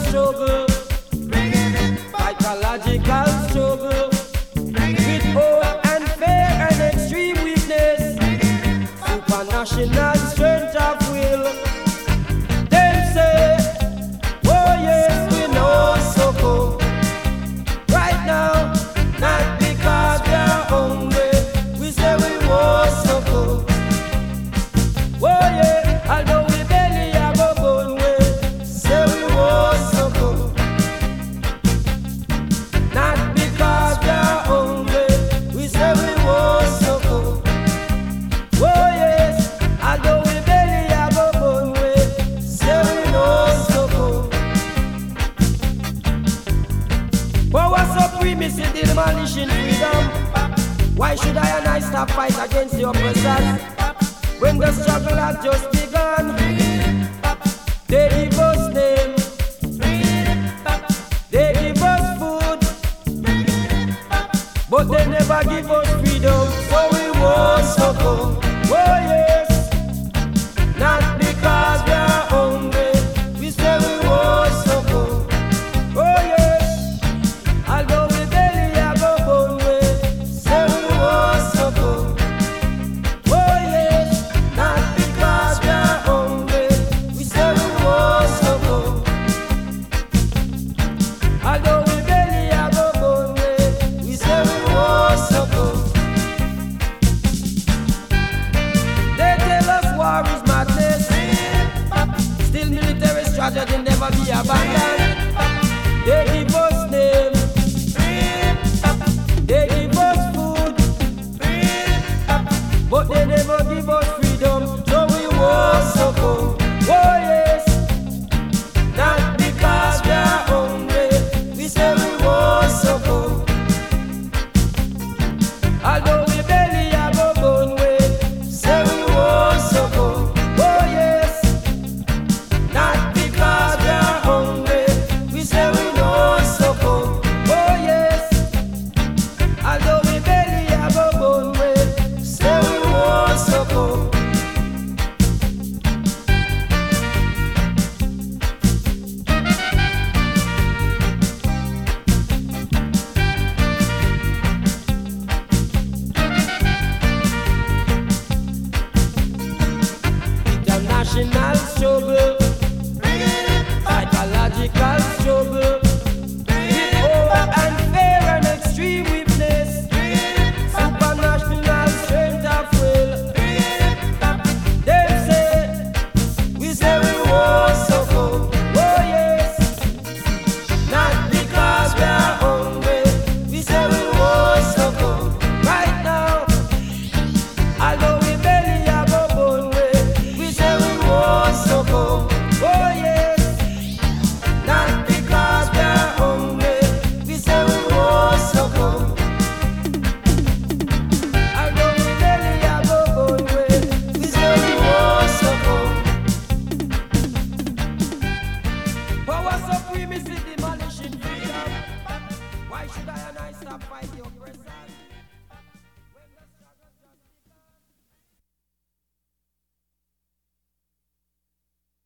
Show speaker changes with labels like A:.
A: struggle, psychological struggle, with hope and fear and extreme weakness, supernational strength of will. Them say, oh yes, we know so right now, not because we are hungry, we say we want so oh yeah, although we belly a go bone way, say we want so not because we are hungry, we say we want so oh yes, although we belly a go bone way, say we know so power supremacy, demolishing freedom. Why should I and I stop fight against the oppressors when the struggle has just begun? They give us name, they give us food, but they never give us freedom. So we won't suffer. Oh yes, not because we are hungry, we say we won't suffer. Oh yes, although we belly a go bone way, say we won't suffer. Oh yes, not because we are hungry, we say we won't suffer. Although we belly a go bone way, we say we won't suffer. They tell us war is madness, still military strategy never be abandoned. They give us name, they give us food, but they never give us freedom. So we won't suffer. Oh yes, not because we are hungry, we say we won't suffer. Although we belly a go bone way, say we won't suffer. Oh yes, not because we are hungry, we say we don't suffer. Oh yes, although we belly a go bone way, say we won't suffer. International struggle, psychological struggle, with hope and fear and extreme weakness, supernational strength of will. They say, we say we won't suffer. Oh yes, not because we are hungry, we say we won't suffer. Right now, although we belly a go bone way, we say we won't suffer. Oh yes, not because we are hungry, we say we won't suffer. Although we belly a go bone way, we say we won't suffer. Power supremacy.